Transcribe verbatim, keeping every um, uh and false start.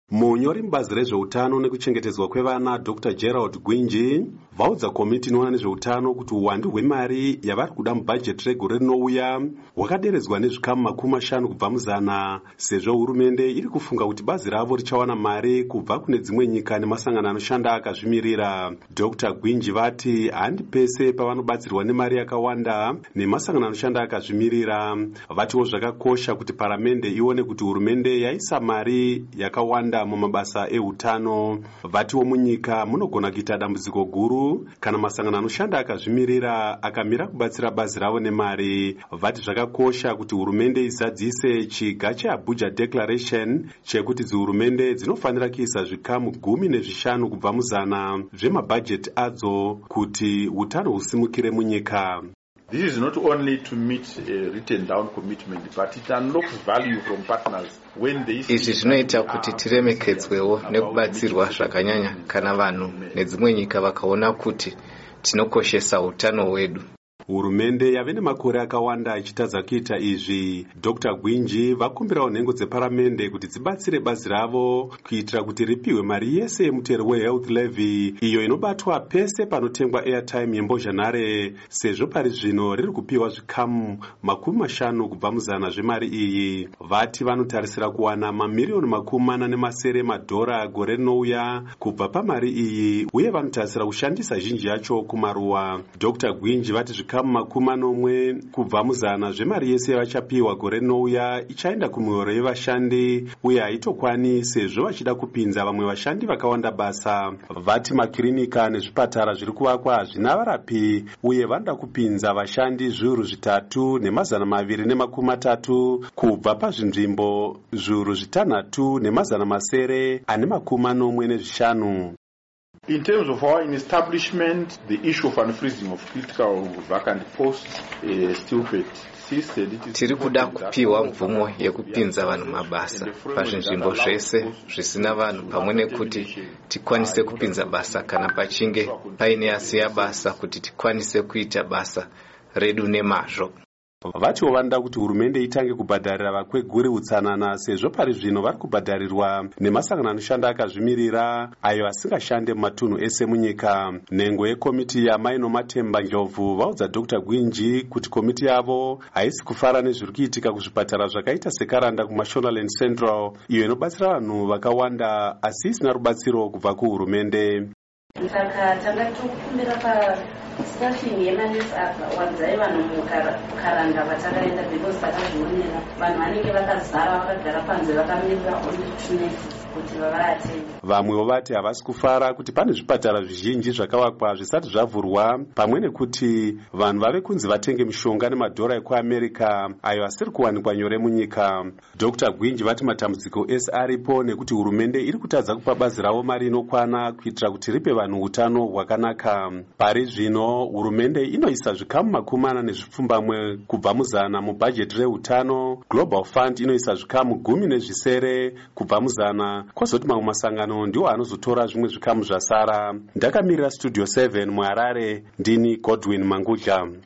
Munyori mubazi rezveutano nekuchengetedzwa kwevana Doctor Gerald Gwinji vaudza komiti inoona nezveutano kuti uwandu hwemari yavari kuda mubhajeti regore rinouya hwakaderedzwa nezvikamu makumi mashanu kubva muzana, sezvo hurumende iri kufunga kuti bazi ravo richawana mari kubva kune dzimwe nyika nemasangano anoshanda akazvimirira. Doctor Gwinji vati handi pese pavanobatsirwa nemari yakawanda nemasangano anoshanda akazvimirira. Vatiwo zvakakosha kuti paramende ione kuti hurumende yaisa mari yakawanda mumabasa eutano. Vatiwo munyika munogona kuita dambudziko guru kana masangano anoshanda akazvimirira akamira kubatsira bazi ravo nemari. Vati zvakakosha kuti hurumende izadzise chiga cheAbuja Declaration chekuti dzihurumende dzinofanira kuisa zvikamu gumi nezvishanu kubva muzana zvemabhajeti adzo kuti hutano husimukire munyika. This is not only to meet a written down commitment, but it unlocks value from partners when they see. Izvi zvinoita kuti tiremekedzwewo nekubatsirwa zvakanyanya kana vanhu nedzimwe nyika vakaona kuti tinokoshesa utano hwedu. Hurumende yave nemakore akawanda ichitadza kuita izvi. Doctor Gwinji vakumbirawo nhengo dzeparamende kuti dzibatsire bazi ravo kuitira kuti ripiwe mari yese yemutero wehealth levy iyo inobatwa pese panotengwa airtime yembozhanhare, sezvo pari zvino riri kupiwa zvikamu makumi mashanu kubva muzana zvemari iyi. Vati vanotarisira kuwana mamiliyoni makumi mana nemasere madhora gore rinouya kubva pamari iyi, uye vanotarisira kushandisa zhinji yacho kumaruwa. Doctor Gwinji vati zvikamu makumi manomwe kubva muzana zvemari yese vachapiwa gore rinouya ichaenda kumihoro yevashandi, uye haitokwani sezvo vachida kupinza vamwe vashandi vakawanda basa. Vati makirinika nezvipatara zviri kuvakwa hazvina varapi, uye vanoda kupinza vashandi zviuru zvitatu nemazana maviri nemakumi matatu kubva pazvinzvimbo zviuru zvitanhatu nemazana masere ane makumi manomwe nezvishanu. In terms of our establishment, the issue of unfreezing of critical vacant posts is still persisted. Tiri kuda kupiwa mvumo yekupinza vanhu mabasa pazvinzvimbo zvese zvisina vanhu, pamwe nekuti tikwanise kupinza basa kana pachinge paine asiya basa kuti tikwanise kuita basa redu nemazvo. Vatiwo vanoda kuti hurumende itange kubhadharira vakweguri utsanana, sezvo pari zvino vari kubhadharirwa nemasangano anoshanda akazvimirira ayo asingashande mumatunhu ese munyika. Nhengo yekomiti yaMaino Matemba Ndlovu vaudza Doctor Gwinji kuti komiti yavo haisi kufara nezviri kuitika kuzvipatara zvakaita seKaranda kuMashonaland Central, iyo inobatsira vanhu vakawanda asi isina rubatsiro kubva kuhurumende. Saka tanga tokumbira pa staffing yemanesi apa wadzai vanhu mukaranda vatakaenda because takazvionera vanhu vanenge vakazara vakagara panze vakamirira only two nurses kuti vavaatende. Vamwewo vati havasi kufara kuti pane zvipatara zvizhinji zvakavakwa zvisati zvavhurwa, pamwe nekuti vanhu vave kunzi vatenge mishonga nemadhora ekuAmerica ayo asiri kuwanikwa nyore munyika. Doctor Gwinji vati matambudziko ese aripo nekuti hurumende iri kutadza kupa bazi ravo mari inokwana kuitira kuti ripe vanhu utano hwakanaka. Pari zvino hurumende inoisa zvikamu makumi mana nezvipfumbamwe kubva muzana mubhajeti reutano. Global Fund inoisa zvikamu gumi nezvisere kubva muzana, kwozoti mamwe masangano ndiwo anozotora zvimwe zvikamu zvasara. Ndakamirira Studio seven muHarare, ndini Godwin Mangudla.